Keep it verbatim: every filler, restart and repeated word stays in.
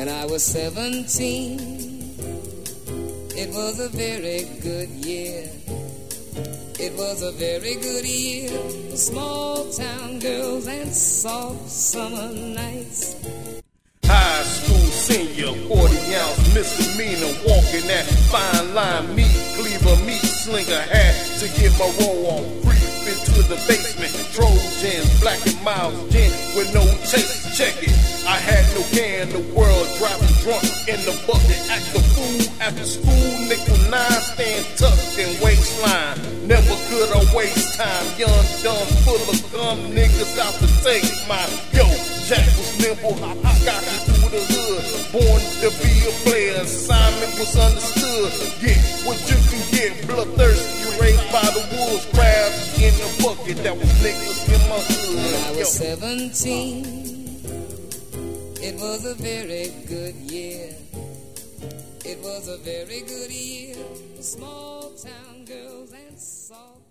When I was seventeen, it was a very good year. It was a very good year for small town girls and soft summer nights. High school senior, forty ounce misdemeanor, walking that fine line meat cleaver, meat slinger, had to get my roll on. Creep into the basement, Trojans, black and miles, gin with no chase. Check it, I had no care in the world, driving drunk in the bucket, act the fool after school, nickel nine, stand tucked in waistline. Never could I waste time, young, dumb, full of gum, niggas out to take my yo. Jack was nimble, I got it through the hood. Born to be a player, assignment was understood. Get what you can get, bloodthirsty, raised by the wolves, crabs in the bucket. That was niggas in my hood. When I was yo. seventeen, it was a very good year. It was a very good year for small town girls and soft